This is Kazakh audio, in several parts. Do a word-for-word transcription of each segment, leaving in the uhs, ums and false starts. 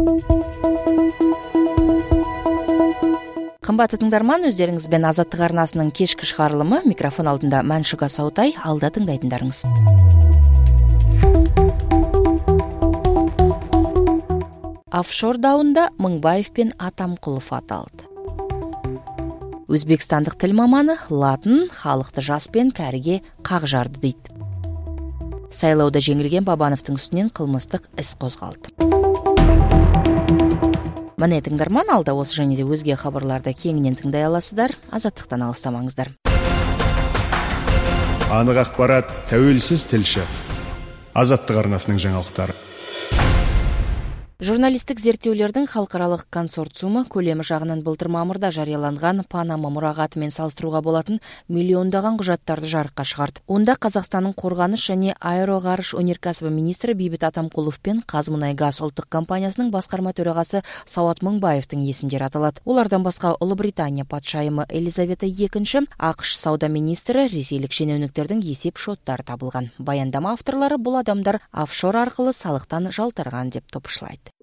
Қымбатты тыңдарман, өздеріңізбен Азаттық арнасының кешкі шығарылымы, микрофон алдында Мәншүк Асаутай, алда тыңдайтындарыңыз. Офшор дауында Мыңбаев пен Атамқұлов аталды. Өзбекстандық тіл маманы латын халықты жас пен кәріге қақ жарды дейді. Сайлауда жеңілген Бабановтың үстінен қылмыстық іс қозғалды. Міне тыңдарман, алда осы және де өзге хабарларды кеңінен тыңдай аласыздар. Азаттықтан алыстамаңыздар. Анық ақпарат, тәуелсіз тілші. Азаттық арнасының жаңалықтары. Журналистік зерттеулердің халықаралық консорциумы көлемі жағынан былтыр мамырда жарияланған Панама мұрағатымен салыстыруға болатын миллиондаған құжаттарды жарыққа шығарды. Онда Қазақстанның қорғаныс және аэроғарыш өнеркәсібі министрі Бейбіт Атамқұлов пен Қазмұнайгаз ұлттық компаниясының басқарма төрағасы Сауат Мыңбаевтың есімдері аталады. Олардан басқа Ұлыбритания патшайымы Елизавета екінші, ақш сауда министрі, ресейлік шенеуніктердің есеп шоттары табылған. Баяндама авторлары бұл адамдар офшор арқылы салықтан жалтарған деп топшылайды.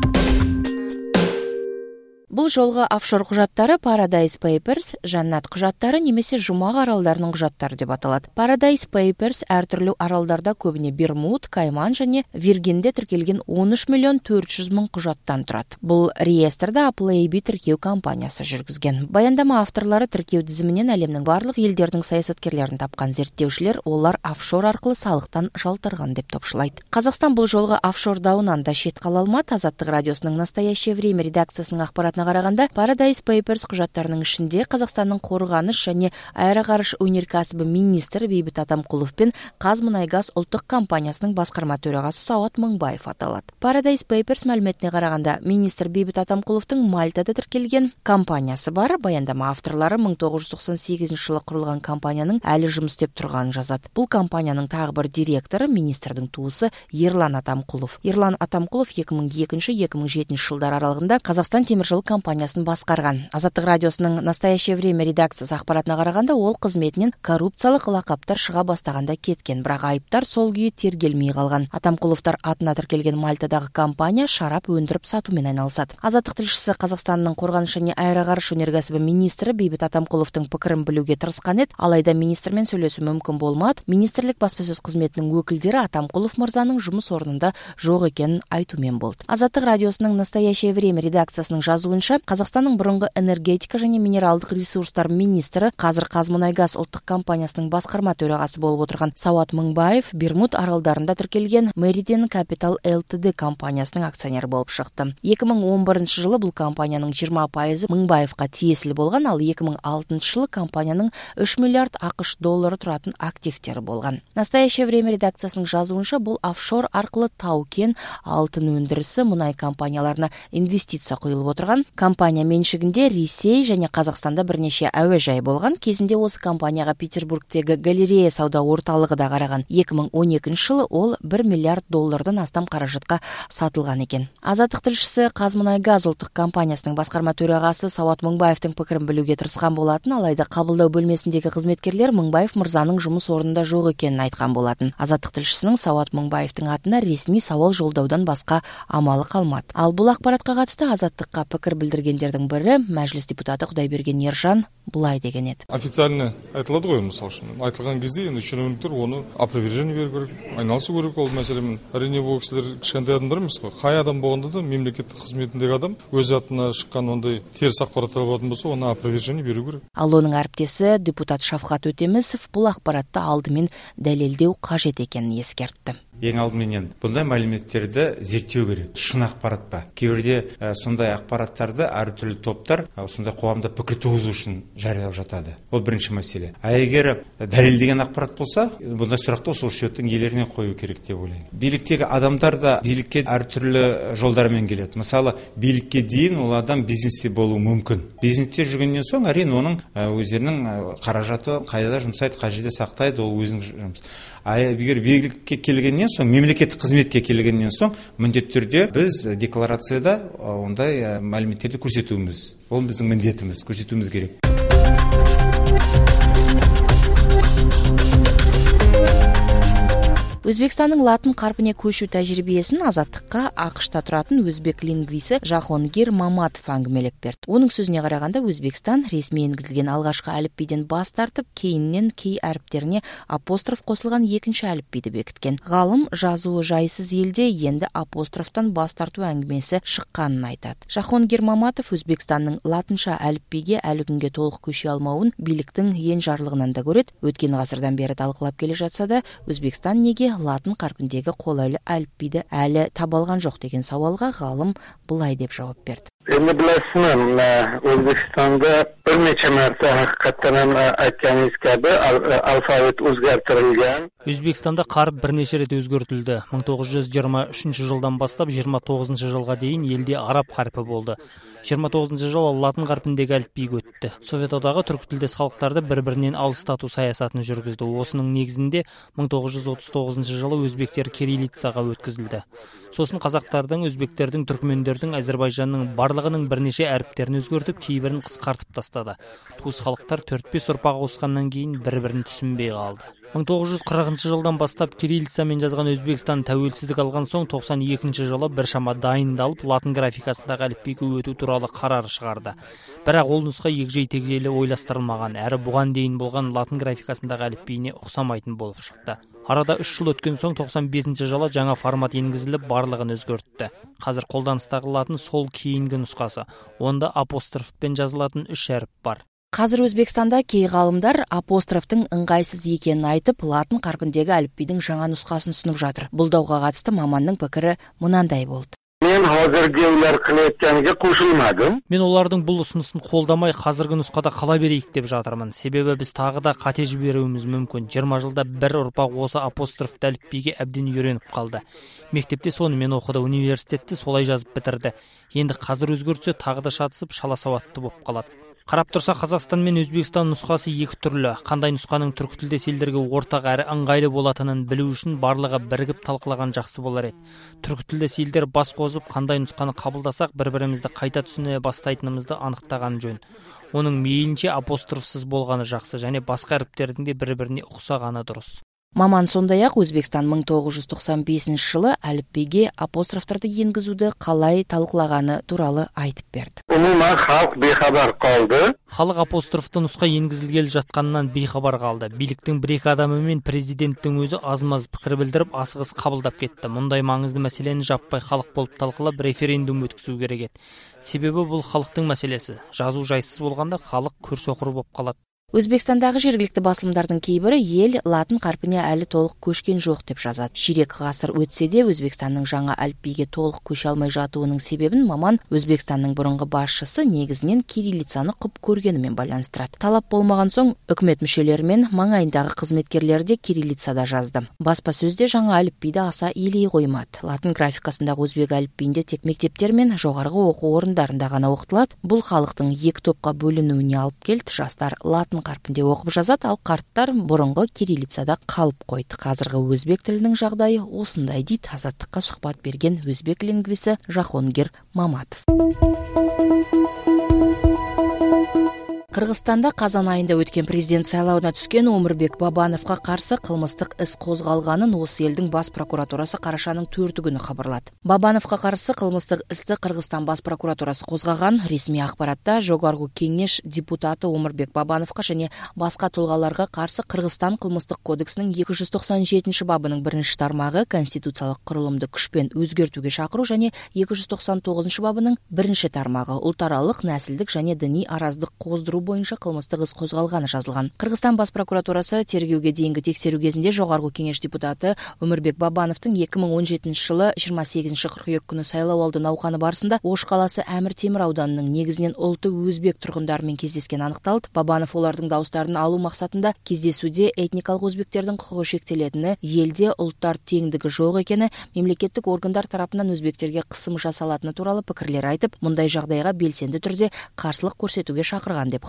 Бұл жолғы офшор құжаттары Paradise Papers, Жаннат құжаттары немесе Жұмақ аралдарының құжаттары деп аталады. Paradise Papers әртүрлі аралдарда көбіне Бермуд, Кайман және Виргинде тіркелген он үш миллион төрт жүз мың құжаттан тұрады. Бұл реестрді Appleby тіркеу компаниясы жүргізген. Баяндама авторлары тіркеу тізімінен әлемнің барлық елдердің саясаткерлерін тапқан зерттеушілер, олар офшор арқылы салықтан жалтарған деп топшылайды. Қазақстан бұл жолғы офшор дауынан да шет қала алмады. Азаттық радиосының настоящее время редакциясының ақпаратына қарағанда, Paradise Papers құжаттарының ішінде Қазақстанның қорғаныс және аэроғарыш өнеркәсібі министрі Бейбіт Атамқұлов пен Қазмұнайгаз ұлттық компаниясының басқарма төрағасы Сауат Мыңбаев аталады. Paradise Papers мәліметіне қарағанда, министр Бейбіт Атамқұловтың Мальтада тіркелген компаниясы бар. Баяндама авторлары мың тоғыз жүз тоқсан сегізінші жылы құрылған компанияның әлі жұмыс істеп тұрғанын жазады. Бұл компанияның тағы бір директоры министрдің туысы Ерлан Атамқұлов. Ерлан Атамқұлов екі мың екінші - екі мың жетінші жылдар аралығында Қазақстан теміржол компаниясын басқарған. Азаттық радиосының настоящее время редакциясы ақпаратына қарағанда, ол қызметінен коррупциялық лақаптар шыға бастағанда кеткен, бірақ айыптар сол күйі тергелмей қалған. Атамқұловтар атына тіркелген Мальтадағы компания шарап өндіріп сатумен айналысады. Азаттық тілшісі Қазақстанның қорғаныс және аэроғарыш өнеркәсібі министрі Бейбіт Атамқұловтың пікірін білуге тырысқан еді, алайда министрмен сөйлесу мүмкін болмады. Министрлік баспасөз қызметінің өкілдері Атамқұлов мырзаның жұмыс орнында жоқ екенін айтумен болды. Азаттық радиосының настоящее время редакциясының жазуынша, Қазақстанның бұрынғы энергетика және минералдық ресурстар министрі, қазір Қазмұнайгаз ұлттық компаниясының басқарма төрағасы болып отырған Сауат Мыңбаев Бермуд аралдарында тіркелген Meridian Capital Ltd компаниясының акционері болып шықты. екі мың он бірінші жылы бұл компанияның жиырма пайызы Мыңбаевқа тиесілі болған, ал екі мың алтыншы жылы компанияның үш миллиард ақш доллары тұратын активтері болған. Настоящее время редакциясының жазуынша, бұл офшор арқылы тау-кен, алтын өндірісі, мұнай компанияларына инвестиция құйылып отырған. Компания меншігінде Ресей және Қазақстанда бірнеше әуежай болған. Кезінде осы компанияға Петербургтегі галерея сауда орталығы да қараған. екі мың он екінші жылы ол бір миллиард доллардан астам қаражатқа сатылған екен. Азаттық тілшісі Қазмұнайгаз ұлттық компаниясының басқарма төрағасы Сауат Мыңбаевтың пікірін білуге тырысқан болатын, алайда қабылдау бөлмесіндегі қызметкерлер Мыңбаев мырзаның жұмыс орнында жоқ екенін айтқан болатын. Азаттық тілшісінің Сауат Мыңбаевтың атына ресми сауал жолдаудан басқа амалы қалмады. Ал бұл ақпаратқа қатысты Азаттыққа пікір білдіргендердің бірі мәжіліс депутаты Құдайберген Ержан бұлай деген еді. Официально айтылады ғой, мысалы үшін. Айтылған кезде енді шенеуніктер оны опровержение беру керек, айналысу керек ол мәселемен. Әрине бұл кісілер кішкентай адамдар емес қой. Қай адам болғанда да мемлекеттік қызметіндегі адам өз атына шыққан ондай теріс ақпараттар болатын болса, оны опровержение беру керек. Ал оның әріптесі депутат Шавхат Өтемісов бұл ақпаратты алдымен дәлелдеу қажет екенін ескертті. Ең алдыменен бұндай мәліметтерді зерттеу керек. Шын ақпарат па? Кейбірде ә, сондай ақпараттарды әртүрлі топтар ә, сондай қоғамда пікір туғызу үшін жариялап жатады. Ол бірінші мәселе. А егер дәлелдеген ақпарат болса, бұндай сұрақты осы жұрттың иелеріне қою керек деп ойлаймын. Биліктегі адамдар да билікке әртүрлі жолдармен келеді. Мысалы, билікке дейін ол адам бизнесте болуы мүмкін. Бизнесте жүргеннен соң әрине оның өздерінің қаражаты қайда жұмсайды, қай жерде сақтайды, ол өзінің жұмыс. А егер билікке келгеннен соң, мемлекеттік қызметке келгеннен соң, міндетті түрде біз декларацияда ондай мәліметтерді көрсетуіміз. Ол біздің міндетіміз, көрсетуіміз керек. Өзбекстанның латын қарпіне көшу тәжірибесін Азаттыққа ақшта тұратын өзбек лингвисі Жахонгир Маматов әңгімелеп берді. Оның сөзіне қарағанда, Өзбекстан ресми енгізілген алғашқы әліпбиден бас тартып, кейіннен кей әріптеріне апостроф қосылған екінші әліпбиді бекіткен. Ғалым жазуы жайсыз елде енді апострофтан бас тарту әңгімесі шыққанын айтады. Жахонгир Маматов Өзбекстанның латынша әліпбиге әлі күнге толық көше алмауын биліктің енжарлығынан да көреді. Өткен ғасырдан бері талқылап келе жатса да, Өзбекстан неге латын қарпіндегі қолайлы әліпбиді әлі таба алған жоқ деген сауалға ғалым былай деп жауап берді. Endi bilasizmi, O'zbekistonda bir necha marta haqiqatan aytganingiz kabi alfavit o'zgartirilgan. Өзбекстанда қаріп бірнеше рет өзгертілді. мың тоғыз жүз жиырма үшінші жылдан бастап жиырма тоғызыншы жылға дейін елде араб қарпі болды. жиырма тоғызыншы жылы латын қарпіндегі әліпбиге өтті. Совет одағы түркі тілдес халықтарды бір-бірінен алыстату саясатын жүргізді. Осының негізінде мың тоғыз жүз отыз тоғызыншы жылы өзбектер кириллицаға өткізілді. Сосын қазақтардың, өзбектердің, түркмендердің, Әзербайжанның барлығының бірнеше әріптерін өзгертіп, кейбірін қысқартып тастады. Туыс халықтар төрт-бес ұрпақ осқаннан кейін бір-бірін түсінбей қалды. мың тоғыз жүз қырқыншы жылдан бастап кириллицамен жазған Өзбекстан тәуелсіздік алған соң тоқсан екінші жылы біршама дайындалып латын графикасындағы әліпбиге өту туралы қарар шығарды. Бірақ ол нұсқа егжей-тегжейлі ойластырылмаған, әрі бұған дейін болған латын графикасындағы әліпбиіне ұқсамайтын болып шықты. Арада үш жыл өткен соң тоқсан бесінші жылы жаңа формат енгізіліп, барлығын өзгертті. Қазір қолданыстағы латын сол кейінгі нұсқасы. Онда апострофпен жазылатын үш әріп бар. Қазір Өзбекстанда кей ғалымдар апострофтың ыңғайсыз екенін айтып, латын қарпіндегі әліпбидің жаңа нұсқасын ұсынып жатыр. Бұл дауға қатысты маманның пікірі мынандай болды. Men hozirgi ular qilayotganiga qo'shilmadim. Мен олардың бұл ұсынысын қолдамай, қазіргі нұсқада қала берейік деп жатырмын. Себебі біз тағы да қате жіберуіміз мүмкін. жиырма жылда бір ұрпақ осы апострофты әліпбиге әбден үйреніп қалды. Мектепте сонымен оқыды, университетте солай жазып бітірді. Енді қазір өзгертсе тағы да шатысып, шала сауатты болып қалады. Қарап тұрса, Қазақстан мен Өзбекстан нұсқасы екі түрлі. Қандай нұсқаның түркі тілдес елдерге ортақ әрі ыңғайлы болатынын білу үшін барлығы бірігіп талқылаған жақсы болар еді. Түркі тілдес елдер бас қосып, қандай нұсқаны қабылдасақ, бір-бірімізді қайта түсіне бастайтынымызды анықтаған жөн. Оның мейлінше апострофсыз болғаны жақсы, және басқа әріптердің де бір-біріне ұқсағаны дұрыс. Маман сондай-ақ Өзбекстан мың тоғыз жүз тоқсан бесінші жылы әліпбиге апострофтарды енгізуді қалай талқылағаны туралы айтып берді. Umuman xalq bexabar qoldi. Халық апострофты нұсқа енгізілгелі жатқанынан бейхабар қалды. Биліктің бір-екі адамы мен президенттің өзі аз-маз пікір білдіріп, асығыс қабылдап кетті. Мұндай маңызды мәселені жаппай халық болып талқылап, референдум өткізу керек еді. Себебі бұл халықтың мәселесі. Жазу жайсыз болғанда халық көрсоқыр болып қалады. Өзбекстандағы жергілікті басылымдардың кейбірі ел латын қарпіне әлі толық көшкен жоқ деп жазады. Ширек ғасыр өтсе де Өзбекстанның жаңа әліпбиге толық көше алмай жатуының себебін маман Өзбекстанның бұрынғы басшысы негізінен кириллицаны құп көргенімен байланыстырады. Талап болмаған соң үкімет мүшелері мен маңайындағы қызметкерлер де кириллицада жазды. Баспасөзде жаңа әліпбиді аса елей қоймады. Латын графикасындағы өзбек әліпбиінде тек мектептер мен жоғарғы оқу орындарында ғана оқытылады. Бұл халықтың екі топқа бөлінуіне алып келді. Жастар латын қарпінде оқып жазады, ал қарттар бұрынғы кириллицада қалып қойды. Қазіргі өзбек тілінің жағдайы осындай дейді Азаттыққа сұхбат берген өзбек лингвисі Жахонгир Маматов. Қырғызстанда қазан айында өткен президент сайлауына түскен Омурбек Бабановқа қарсы қылмыстық іс қозғалғанын осы елдің бас прокуратурасы қарашаның төрті күні хабарлады. Бабановқа қарсы қылмыстық істі Қырғызстан бас прокуратурасы қозғаған. Ресми ақпаратта Жоғарғы кеңеш депутаты Омурбек Бабановқа және басқа тұлғаларға қарсы Қырғызстан қылмыстық кодексінің екі жүз тоқсан жетінші бабының бірінші тармағы конституциялық құрылымды күшпен өзгертуге шақыру және екі жүз тоқсан тоғызыншы бабының бірінші тармағы ұлтаралық, нәсілдік және діни араздық қоздыру бойынша қылмыстық іс қозғалғаны жазылған. Қырғызстан бас прокуратурасы тергеуге дейінгі тексеру кезінде Жоғарғы кеңеш депутаты Омурбек Бабановтың екі мың он жетінші жылы жиырма сегізінші қыркүйек күні сайлауалды науқаны барысында Ош қаласы Әмір Темір ауданының негізінен ұлты өзбек тұрғындарымен кездескен анықталды. Бабанов олардың дауыстарын алу мақсатында кездесуде этникалық өзбектердің құқығы шектелетіні, елде ұлттар теңдігі жоқ екені, мемлекеттік органдар тарапынан өзбектерге қысым жасалатыны туралы пікірлер айтып, мұндай жағдайға белсенді түрде қарсылық көрсетуге шақырған деп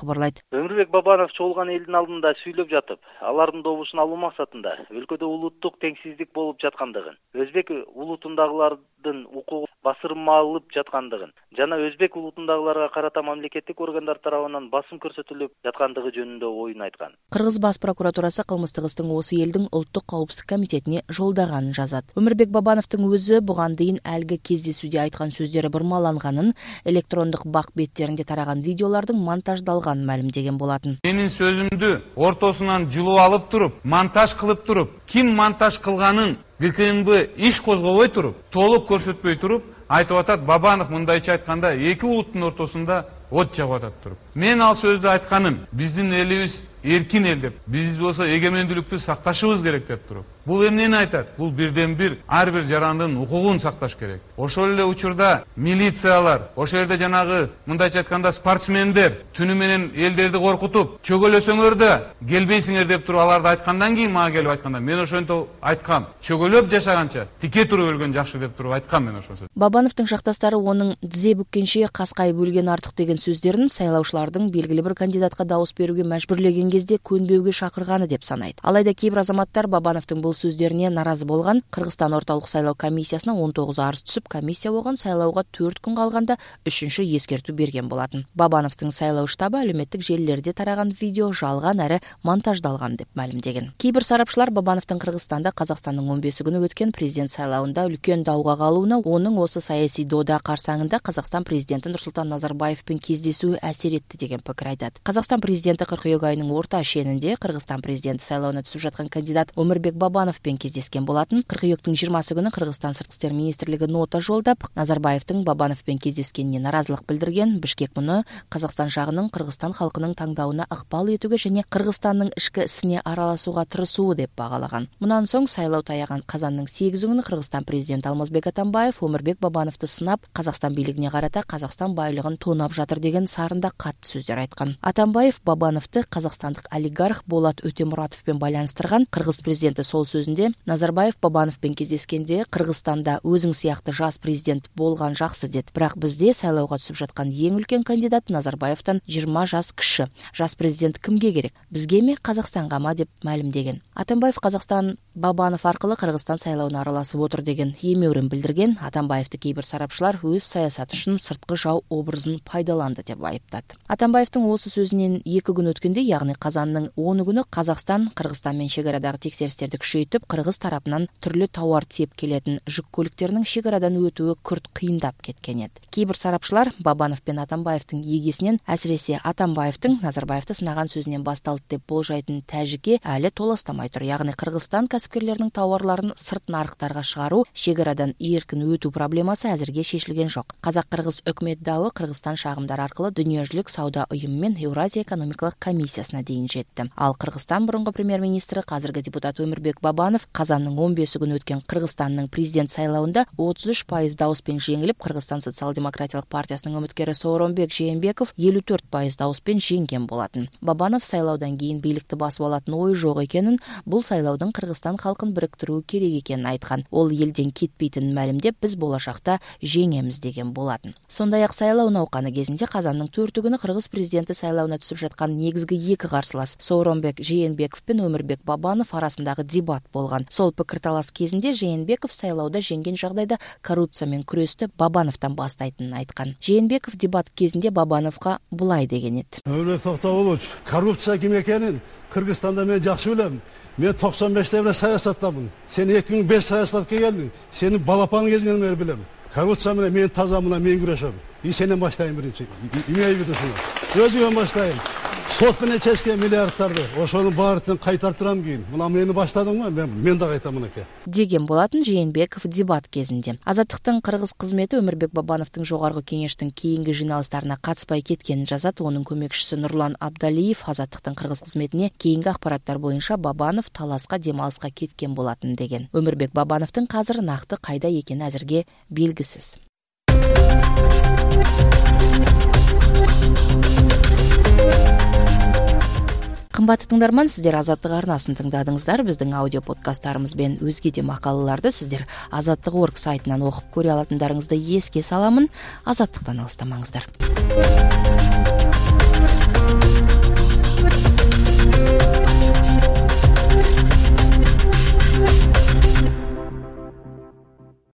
кабарлайт. Өмүрбек Бабанов чогулган элдин алдында сүйлөп жатып, алардын добушун алуу максатында өлкөдө улуттук теңсиздик болуп жаткандыгын, өзбек улутундагылардын укугу басырмалып жаткандыгын жана өзбек улутундагыларга карата мамлекеттик органдар тарабынан басым көрсөтүлүп жаткандыгы жөнүндө оюн айткан. Кыргыз бас прокуратурасы кылмыштык истин осы элдин улуттук коопсуздук комитетине жолдаганын жазат. Өмүрбек Бабановдун өзү буга дейин алги кездесүүдө айткан сөздөрү бурмаланганын, электрондук бак беттеринде тараган видеолордун монтаждалганын маалимдеген болатын. Менин сөзүмдү ортосунан жылуу алып туруп, монтаж кылып туруп, ким монтаж кылганын ГКНБ иш козгобой туруп, толук көрсөтпөй туруп, айтып атат, Бабанов мындайча айтканда эки улуттун ортосунда от жагып атат туруп. Мен ал сөздү айтканым, биздин элибиз эркин эл деп, биз болсо эгемендүүлүктү сакташыбыз керек деп туруп. Бул эмнени айтат? Бул бирден бир ар бир жарандын укугун сакташ керек. Ошол эле учурда милициялар, ошол жерде жанагы мындайча айтканда спортсмендер түнү менен элдерди коркутуп, чөгөлөсөңөр да келбейсиңер деп туруп аларды айткандан кийин мага келип айтканда, мен ошентип айткам. Чөгөлөп жашаганча тике туруп өлгөн жакшы деп туруп айткам мен ошол сөз. Бабановдун шакташтары онун тизе бүккенче каскайып өлген артык деген сөздөрүн сайлаушылардын белгилүү бир кандидатка дабыс берүүгө мәжбүрлөгөн кезде көнбөөгө шакырганы деп санайт. Алайда кээ бир азаматтар Бабановдун бул сөздөрүнө наразы болгон. Кыргызстан ортолук сайлоо комиссиясына он тогуз арыз түсүп, комиссия болгон сайлоого төрт күн калганда үчүнчү эскертүү берген болатын. Бабановдун сайлоо штабы әлеуметтик желілерде тараган видео жалган әрі монтаждалган деп маалимдеген. Кээ бир сарапчылар Бабановдун Кыргызстанда Казакстандын он беши күнү өткөн президент сайлауында үлкөн дауга калууна, онун осы саясий дода карсаңында Казакстан президенти Нурсултан Назарбаевпен кездесүү әсер этти деген пикир айтат. Казакстан президенти кыркүйөк айынын орта шенинде Кыргызстан президенти сайлооуна түсүп жаткан кандидат Өмүрбек Бабановпен кездескен болатын. Кыркүйөктүн жыйырмасы күнү Кыргызстан сырткы иштер министрлиги нота жолдап, Назарбаевдин Бабановпен кездескенине наразылык билдирген. Бишкек муну Казакстан жагынын Кыргызстан халкынын таңдауына ыкпал этүүгө және Кыргызстандын ички исине аралашууга тырышуу деп багалаган. Мундан соң сайлоо таяган казандын сегизи күнү Кыргызстан президенти Алмазбек Атамбаев Өмүрбек Бабановду сынап, Казакстан бийлигине карата Казакстан байлыгын тонап жатыр деген сарында катты сөздөр айткан. Атамбаев Бабановду казакстандык олигарх Болот Өтемуратовпен байланыштырган. Кыргыз президенти сол сөзүндө Назарбаев Бабановпен кездескенде Кыргызстанда өзүң сыяктуу жаш президент болгон жакшы деді. Бирок бизде сайлоого түсүп жаткан эң үлкен кандидат Назарбаевтан жыйырма жаш киши. Жаш президент кимге керек? Бизгеби, Казакстангамы деп маалимдеген. Атамбаев Казакстан Бабанов аркылуу Кыргызстан сайлоуна аралашып отур деген эмөөрүн билдирген. Атамбаевди кээ бир сарапчылар өз саясаты үчүн сырткы жау образын пайдаланды деп айыптады. Атамбаевдин осы сөзүнөн эки күн өткөндө, яғни казандын оны күнү Казакстан Кыргызстан менен чегарадагы текшеристерди күчөйтүп, Кыргыз тарапынан түрлүү товар тиеп келетін жүк көліктерінің шекарадан өтуі күрт кыйындап кеткен еді. Кейбір сарапшылар Бабанов пен Атамбаевтың егесінен, әсіресе Атамбаевтың Назарбаевты сынаған сөзінен басталды деп болжайтын тәжіке әлі толастамай тұр. Яғни Кыргызстан кәсіпкерлерінің тауарларын сырт нарықтарға шығару, шекарадан еркін өту проблемасы әзірге шешілген жоқ. Қазақ-Қырғыз өкмет дауы Кыргызстан шағымдар арқылы дүниежүзілік сауда ұйымы мен Еуразия экономикалық комиссиясына дейін жетті. Ал Кыргызстан бұрынғы премьер-министрі, қазіргі депутат Өмүрбек Бабанов казанның он беши күнү өткен Кыргызстанның президент сайлауында отуз үч пайыз дауыспен жеңилип, Кыргызстан социал-демократиялык партиясынын үмүткери Сооронбек Жээнбеков элүү төрт пайыз дауыспен жеңген болатын. Бабанов сайлаудан кийин бийликти басып алатын ой жок экенин, бул сайлаудун Кыргызстан халкын бириктирүү керек экенин айткан. Ол элден кетпейтинин маалимдеп, биз болашакта жеңемиз деген болатын. Сондай-ак сайлоо науканы кезинде казандын төртү күнү Кыргыз президенти сайлауына түсүп жаткан негизги эки карсылас Сооронбек Жээнбеков пен Өмүрбек Бабанов арасындагы дебат болгон. Сол пикирталас кезинде Жээнбеков сайлауда жеңген жагдайда коррупция менен күрөстү Бабановдон баштайтынын айткан. Жээнбеков дебат кезинде Бабановго булай деген эди. Өмүрбек Токтогулович, коррупция ким экенин Кыргызстанда мен жакшы билем. Мен токсон беште эле саясаттамын. Сен эки миң беш саясатка келдиң. Сени балапан кезинен бери билем. Коррупция менен мен таза менен мен күрөшөм. И сенен баштайын биринчи. Эмне бүтөсүң? Өзүңөн баштайын. Сот менен чечкен миллиардтарды, ошонун баарын кайтартырам кийин. Мына мени баштадыңбы? Мен мен да кайтам мынакей. Деген болатын Жээнбеков дебат кезинде. Азаттыктын кыргыз кызмети Өмүрбек Бабановдун жогорку кеңештин кийинки жыйналыштарына катыспай кеткенин жазат. Онун көмөкчүсү Нурлан Абдалиев Азаттыктын кыргыз кызметине кийинки акпараттар боюнча Бабанов таласка демалыска кеткен болатын деген. Өмүрбек Бабановдун казыр накты кайда экени азырге белгисиз. Кымбаттуу тыңдарман, сиздер Азаттык арнасын тыңдадыңыздар. Биздин аудио подкасттарыбыз менен өзге де макалаларды сиздер Азаттык точка орг сайтынан окуп көрө алатындарыңызды эске саламын. Азаттыктан алыстамаңыздар.